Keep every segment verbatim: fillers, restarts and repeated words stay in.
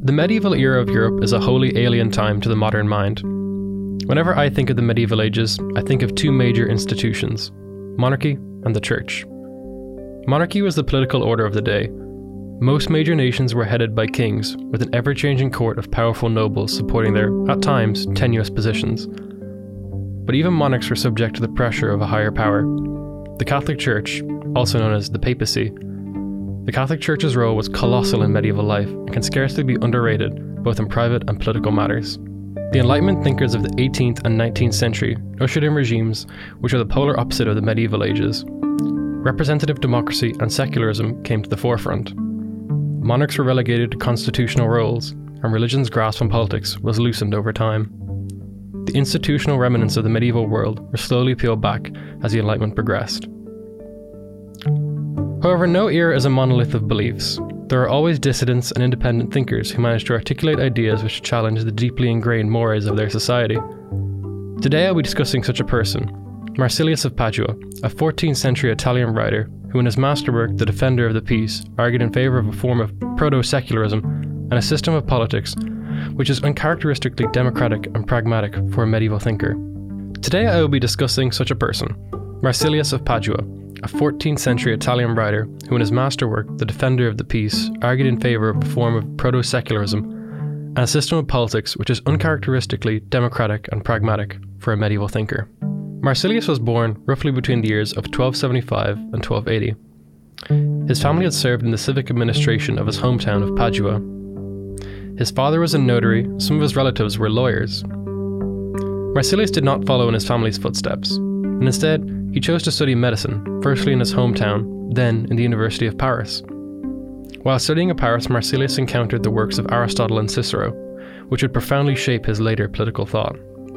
The medieval era of Europe is a wholly alien time to the modern mind. Whenever I think of the medieval ages, I think of two major institutions, monarchy and the church. Monarchy was the political order of the day. Most major nations were headed by kings, with an ever-changing court of powerful nobles supporting their, at times, tenuous positions. But even monarchs were subject to the pressure of a higher power. The Catholic Church, also known as the papacy. The Catholic Church's role was colossal in medieval life and can scarcely be underrated, both in private and political matters. The Enlightenment thinkers of the eighteenth and nineteenth century ushered in regimes which are the polar opposite of the medieval ages. Representative democracy and secularism came to the forefront. Monarchs were relegated to constitutional roles, and religion's grasp on politics was loosened over time. The institutional remnants of the medieval world were slowly peeled back as the Enlightenment progressed. However, no era is a monolith of beliefs. There are always dissidents and independent thinkers who manage to articulate ideas which challenge the deeply ingrained mores of their society. Today I'll be discussing such a person, Marsilius of Padua, a fourteenth century Italian writer who in his masterwork, The Defender of the Peace, argued in favour of a form of proto-secularism and a system of politics which is uncharacteristically democratic and pragmatic for a medieval thinker. Today I will be discussing such a person, Marsilius of Padua, a fourteenth century Italian writer who in his masterwork, The Defender of the Peace, argued in favour of a form of proto-secularism and a system of politics which is uncharacteristically democratic and pragmatic for a medieval thinker. Marsilius was born roughly between the years of twelve seventy-five and twelve eighty. His family had served in the civic administration of his hometown of Padua. His father was a notary, some of his relatives were lawyers. Marsilius did not follow in his family's footsteps, and instead he chose to study medicine, firstly in his hometown, then in the University of Paris. While studying at Paris, Marsilius encountered the works of Aristotle and Cicero, which would profoundly shape his later political thought.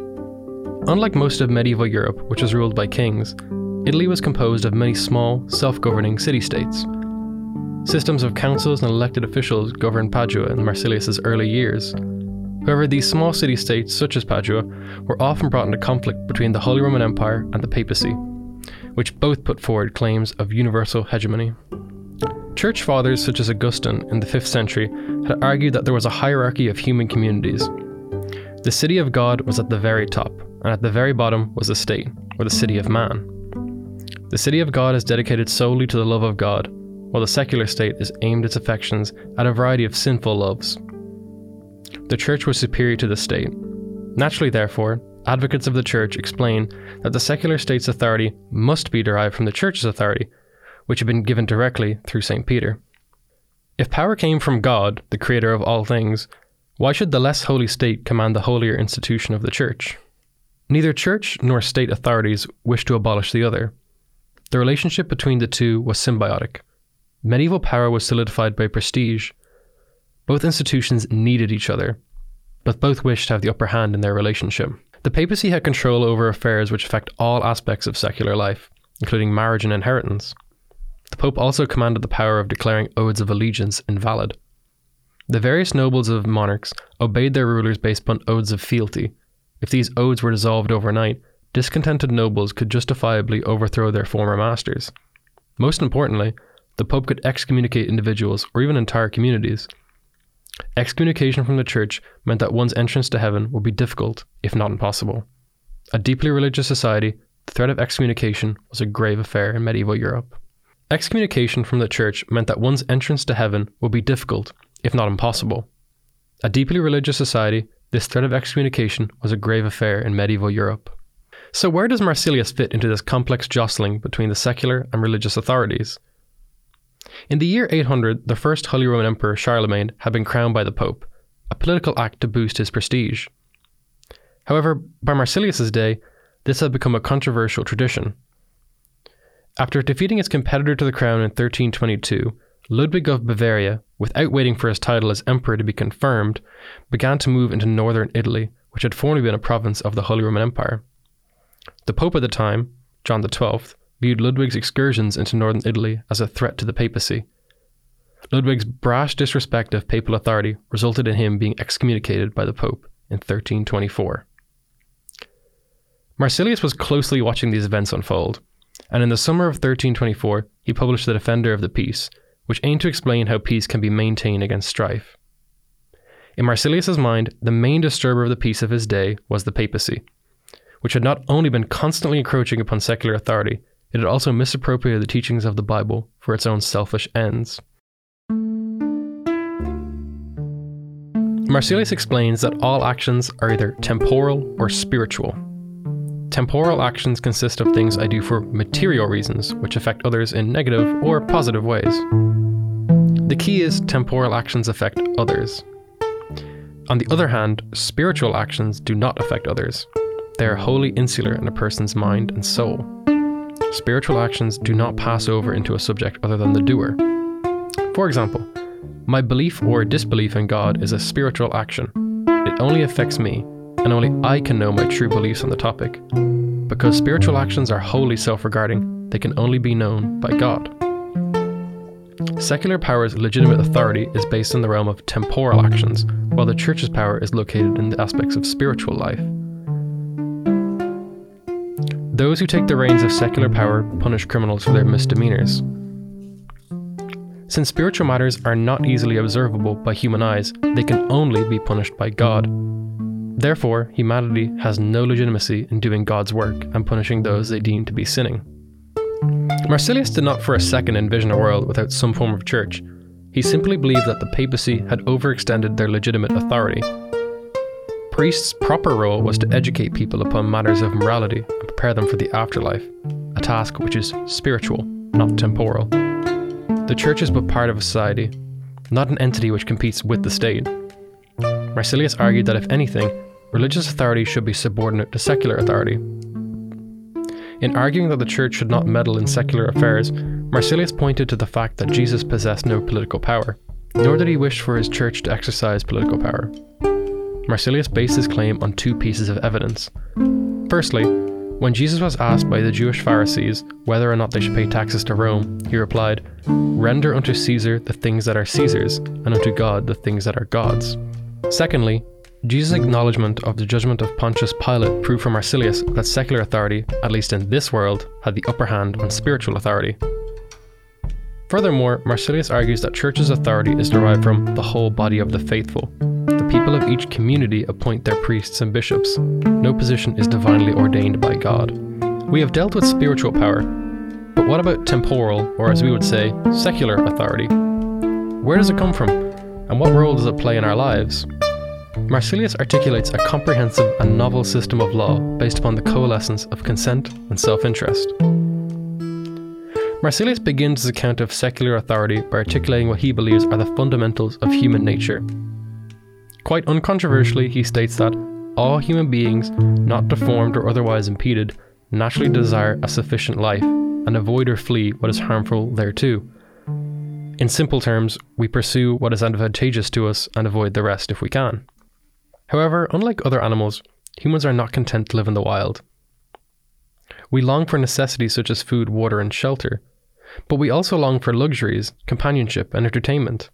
Unlike most of medieval Europe, which was ruled by kings, Italy was composed of many small, self-governing city-states. Systems of councils and elected officials governed Padua in Marsilius's early years. However, these small city-states, such as Padua, were often brought into conflict between the Holy Roman Empire and the papacy, which both put forward claims of universal hegemony. Church fathers such as Augustine in the fifth century had argued that there was a hierarchy of human communities. The city of God was at the very top, and at the very bottom was the state, or the city of man. The city of God is dedicated solely to the love of God, while the secular state is aimed its affections at a variety of sinful loves. The church was superior to the state. Naturally, therefore, advocates of the church explain that the secular state's authority must be derived from the church's authority, which had been given directly through Saint Peter. If power came from God, the creator of all things, why should the less holy state command the holier institution of the church? Neither church nor state authorities wished to abolish the other. The relationship between the two was symbiotic. Medieval power was solidified by prestige. Both institutions needed each other, but both wished to have the upper hand in their relationship. The papacy had control over affairs which affect all aspects of secular life, including marriage and inheritance. The Pope also commanded the power of declaring oaths of allegiance invalid. The various nobles of monarchs obeyed their rulers based upon oaths of fealty. If these oaths were dissolved overnight, discontented nobles could justifiably overthrow their former masters. Most importantly, the Pope could excommunicate individuals or even entire communities. Excommunication from the church meant that one's entrance to heaven would be difficult, if not impossible. A deeply religious society, the threat of excommunication was a grave affair in medieval Europe. Excommunication from the church meant that one's entrance to heaven would be difficult, if not impossible. A deeply religious society, this threat of excommunication was a grave affair in medieval Europe. So where does Marsilius fit into this complex jostling between the secular and religious authorities? In the year eight hundred, the first Holy Roman Emperor Charlemagne had been crowned by the Pope, a political act to boost his prestige. However, by Marsilius's day, this had become a controversial tradition. After defeating his competitor to the crown in thirteen twenty-two, Ludwig of Bavaria, without waiting for his title as emperor to be confirmed, began to move into northern Italy, which had formerly been a province of the Holy Roman Empire. The Pope at the time, John the Twelfth, viewed Ludwig's excursions into northern Italy as a threat to the papacy. Ludwig's brash disrespect of papal authority resulted in him being excommunicated by the Pope in thirteen twenty-four. Marsilius was closely watching these events unfold, and in the summer of thirteen twenty-four, he published The Defender of the Peace, which aimed to explain how peace can be maintained against strife. In Marsilius' mind, the main disturber of the peace of his day was the papacy, which had not only been constantly encroaching upon secular authority, it had also misappropriated the teachings of the Bible for its own selfish ends. Marsilius explains that all actions are either temporal or spiritual. Temporal actions consist of things I do for material reasons, which affect others in negative or positive ways. The key is temporal actions affect others. On the other hand, spiritual actions do not affect others. They are wholly insular in a person's mind and soul. Spiritual actions do not pass over into a subject other than the doer. For example, my belief or disbelief in God is a spiritual action. It only affects me, and only I can know my true beliefs on the topic. Because spiritual actions are wholly self-regarding, they can only be known by God. Secular power's legitimate authority is based in the realm of temporal actions, while the church's power is located in the aspects of spiritual life. Those who take the reins of secular power punish criminals for their misdemeanors. Since spiritual matters are not easily observable by human eyes, they can only be punished by God. Therefore, humanity has no legitimacy in doing God's work and punishing those they deem to be sinning. Marsilius did not for a second envision a world without some form of church. He simply believed that the papacy had overextended their legitimate authority. Priests' proper role was to educate people upon matters of morality and prepare them for the afterlife, a task which is spiritual, not temporal. The church is but part of a society, not an entity which competes with the state. Marsilius argued that if anything, religious authority should be subordinate to secular authority. In arguing that the church should not meddle in secular affairs, Marsilius pointed to the fact that Jesus possessed no political power, nor did he wish for his church to exercise political power. Marsilius based his claim on two pieces of evidence. Firstly, when Jesus was asked by the Jewish Pharisees whether or not they should pay taxes to Rome, he replied, "Render unto Caesar the things that are Caesar's, and unto God the things that are God's." Secondly, Jesus' acknowledgement of the judgment of Pontius Pilate proved for Marsilius that secular authority, at least in this world, had the upper hand on spiritual authority. Furthermore, Marsilius argues that church's authority is derived from the whole body of the faithful. The people of each community appoint their priests and bishops. No position is divinely ordained by God. We have dealt with spiritual power, but what about temporal, or as we would say, secular authority? Where does it come from, and what role does it play in our lives? Marsilius articulates a comprehensive and novel system of law based upon the coalescence of consent and self-interest. Marsilius begins his account of secular authority by articulating what he believes are the fundamentals of human nature. Quite uncontroversially, he states that all human beings, not deformed or otherwise impeded, naturally desire a sufficient life and avoid or flee what is harmful thereto. In simple terms, we pursue what is advantageous to us and avoid the rest if we can. However, unlike other animals, humans are not content to live in the wild. We long for necessities such as food, water, and shelter, but we also long for luxuries, companionship, and entertainment.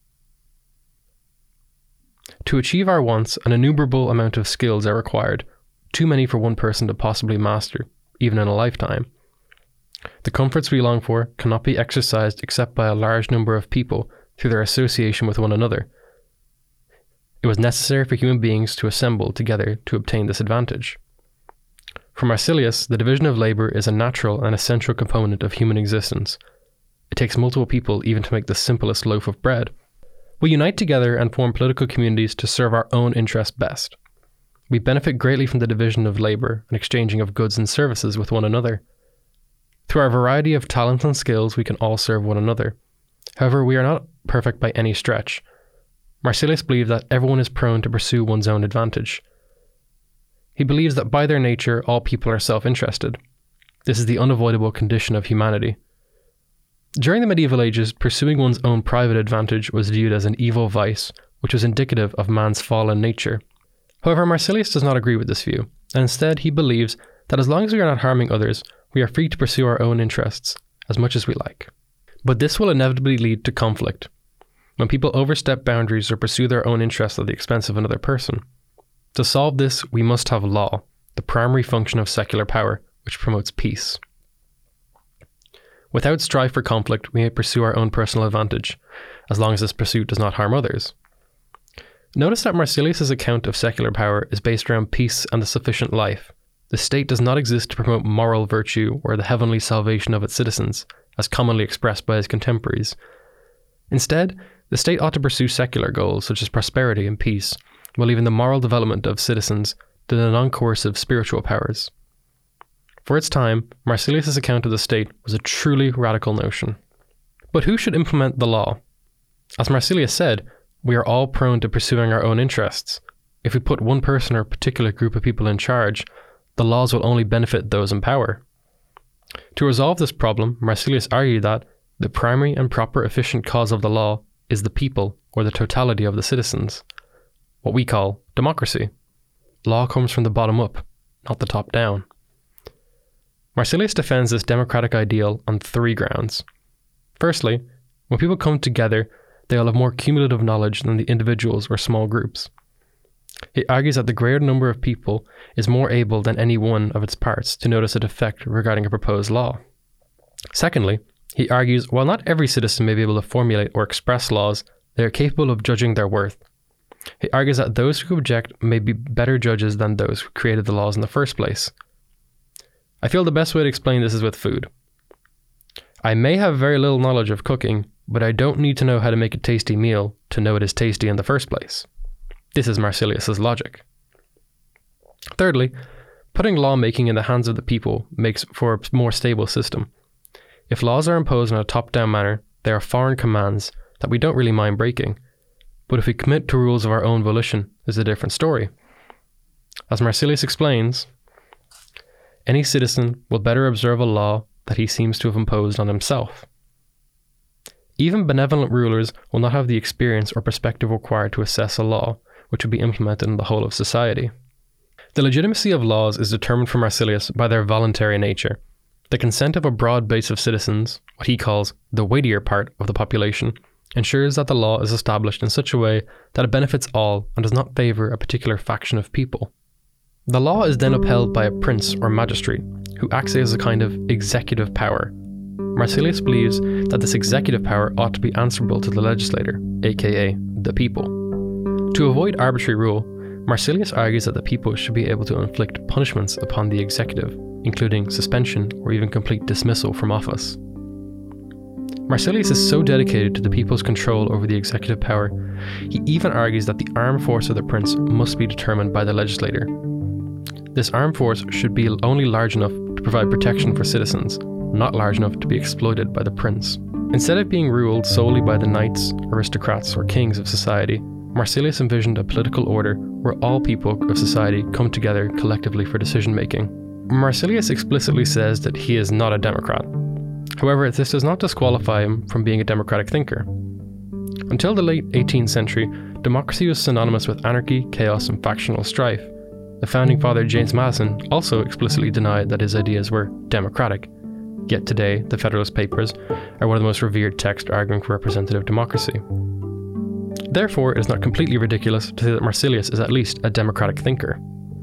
To achieve our wants, an innumerable amount of skills are required, too many for one person to possibly master, even in a lifetime. The comforts we long for cannot be exercised except by a large number of people through their association with one another. It was necessary for human beings to assemble together to obtain this advantage. For Marsilius, the division of labour is a natural and essential component of human existence. It takes multiple people even to make the simplest loaf of bread. We unite together and form political communities to serve our own interest best. We benefit greatly from the division of labour and exchanging of goods and services with one another. Through our variety of talents and skills, we can all serve one another. However, we are not perfect by any stretch. Marsilius believed that everyone is prone to pursue one's own advantage. He believes that by their nature, all people are self-interested. This is the unavoidable condition of humanity. During the medieval ages, pursuing one's own private advantage was viewed as an evil vice, which was indicative of man's fallen nature. However, Marsilius does not agree with this view, and instead he believes that as long as we are not harming others, we are free to pursue our own interests as much as we like. But this will inevitably lead to conflict, when people overstep boundaries or pursue their own interests at the expense of another person. To solve this, we must have law, the primary function of secular power, which promotes peace. Without strife or conflict, we may pursue our own personal advantage, as long as this pursuit does not harm others. Notice that Marsilius' account of secular power is based around peace and a sufficient life. The state does not exist to promote moral virtue or the heavenly salvation of its citizens, as commonly expressed by his contemporaries. Instead, the state ought to pursue secular goals such as prosperity and peace, while leaving the moral development of citizens to the non-coercive spiritual powers. For its time, Marsilius' account of the state was a truly radical notion. But who should implement the law? As Marsilius said, we are all prone to pursuing our own interests. If we put one person or a particular group of people in charge, the laws will only benefit those in power. To resolve this problem, Marsilius argued that the primary and proper efficient cause of the law is the people, or the totality of the citizens, what we call democracy. Law comes from the bottom up, not the top down. Marsilius defends this democratic ideal on three grounds. Firstly, when people come together, they will have more cumulative knowledge than the individuals or small groups. He argues that the greater number of people is more able than any one of its parts to notice a defect regarding a proposed law. Secondly, he argues while not every citizen may be able to formulate or express laws, they are capable of judging their worth. He argues that those who object may be better judges than those who created the laws in the first place. I feel the best way to explain this is with food. I may have very little knowledge of cooking, but I don't need to know how to make a tasty meal to know it is tasty in the first place. This is Marsilius' logic. Thirdly, putting lawmaking in the hands of the people makes for a more stable system. If laws are imposed in a top-down manner, they are foreign commands that we don't really mind breaking. But if we commit to rules of our own volition, it's a different story. As Marsilius explains, any citizen will better observe a law that he seems to have imposed on himself. Even benevolent rulers will not have the experience or perspective required to assess a law, which would be implemented in the whole of society. The legitimacy of laws is determined for Marsilius by their voluntary nature. The consent of a broad base of citizens, what he calls the weightier part of the population, ensures that the law is established in such a way that it benefits all and does not favour a particular faction of people. The law is then upheld by a prince or magistrate, who acts as a kind of executive power. Marsilius believes that this executive power ought to be answerable to the legislator, aka the people. To avoid arbitrary rule, Marsilius argues that the people should be able to inflict punishments upon the executive, including suspension or even complete dismissal from office. Marsilius is so dedicated to the people's control over the executive power, he even argues that the armed force of the prince must be determined by the legislator. This armed force should be only large enough to provide protection for citizens, not large enough to be exploited by the prince. Instead of being ruled solely by the knights, aristocrats, or kings of society, Marsilius envisioned a political order where all people of society come together collectively for decision-making. Marsilius explicitly says that he is not a democrat. However, this does not disqualify him from being a democratic thinker. Until the late eighteenth century, democracy was synonymous with anarchy, chaos, and factional strife. The founding father James Madison also explicitly denied that his ideas were democratic. Yet today, the Federalist Papers are one of the most revered texts arguing for representative democracy. Therefore, it is not completely ridiculous to say that Marsilius is at least a democratic thinker.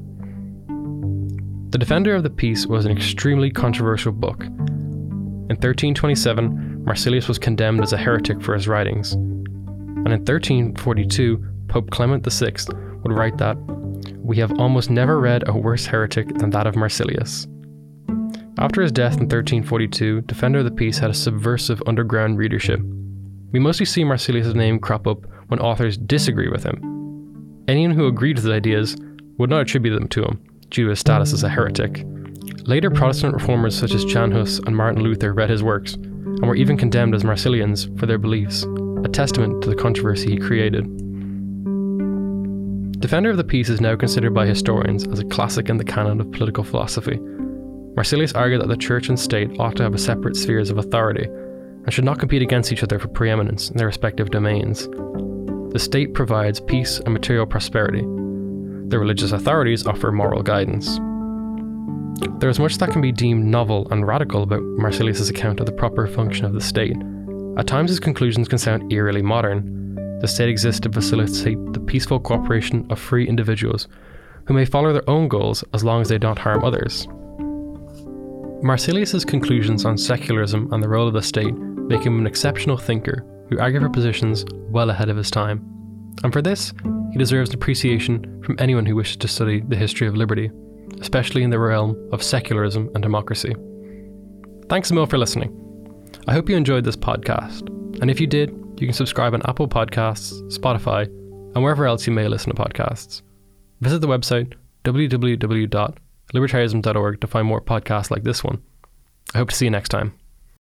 The Defender of the Peace was an extremely controversial book. In thirteen twenty-seven, Marsilius was condemned as a heretic for his writings. And in thirteen forty-two, Pope Clement the Sixth would write that, "We have almost never read a worse heretic than that of Marsilius." After his death in thirteen forty-two, Defender of the Peace had a subversive underground readership. We mostly see Marsilius' name crop up when authors disagree with him. Anyone who agreed with his ideas would not attribute them to him, due to his status as a heretic. Later Protestant reformers such as Jan Hus and Martin Luther read his works, and were even condemned as Marsilians for their beliefs, a testament to the controversy he created. Defender of the Peace is now considered by historians as a classic in the canon of political philosophy. Marsilius argued that the church and state ought to have separate spheres of authority, and should not compete against each other for preeminence in their respective domains. The state provides peace and material prosperity. The religious authorities offer moral guidance. There is much that can be deemed novel and radical about Marsilius' account of the proper function of the state. At times his conclusions can sound eerily modern. The state exists to facilitate the peaceful cooperation of free individuals who may follow their own goals as long as they don't harm others. Marsilius' conclusions on secularism and the role of the state make him an exceptional thinker who argued for positions well ahead of his time. And for this, he deserves appreciation from anyone who wishes to study the history of liberty, especially in the realm of secularism and democracy. Thanks a mil for listening. I hope you enjoyed this podcast, and if you did, you can subscribe on Apple Podcasts, Spotify, and wherever else you may listen to podcasts. Visit the website w w w dot libertarianism dot org to find more podcasts like this one. I hope to see you next time.